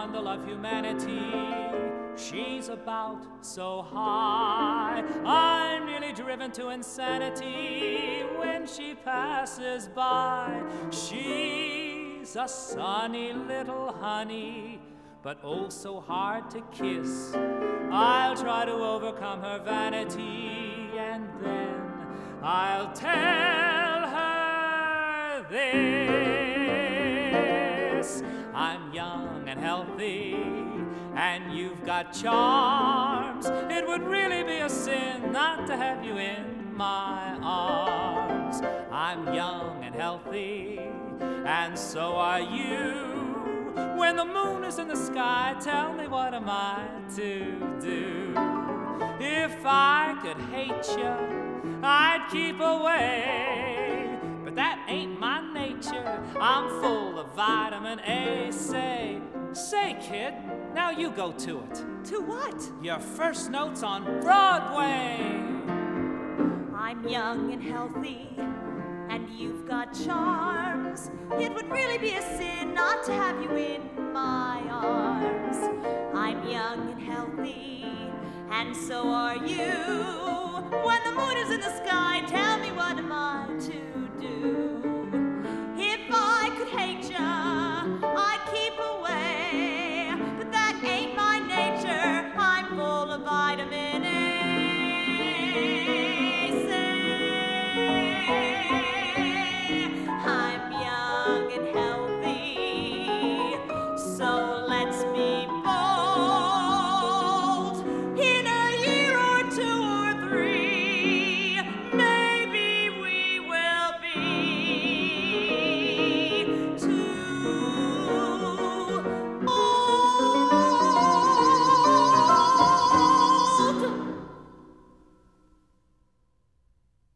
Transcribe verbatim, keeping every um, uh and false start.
bundle of humanity. She's about so high, I'm nearly driven to insanity when she passes by. She's a sunny little honey, but oh so hard to kiss. I'll try to overcome her vanity, and then I'll tell her this. I'm young and healthy, and you've got charms. It would really be a sin not to have you in my arms. I'm young and healthy, and so are you. When the moon is in the sky, tell me, what am I to do? If I could hate you, I'd keep away, but that ain't my nature. I'm full of vitamin A. Say, say kid, now you go to it. To what? Your first note's on Broadway. I'm young and healthy, and you've got charms. It would really be a sin not to have you in my arms. I'm young and healthy, and so are you. When the moon is in the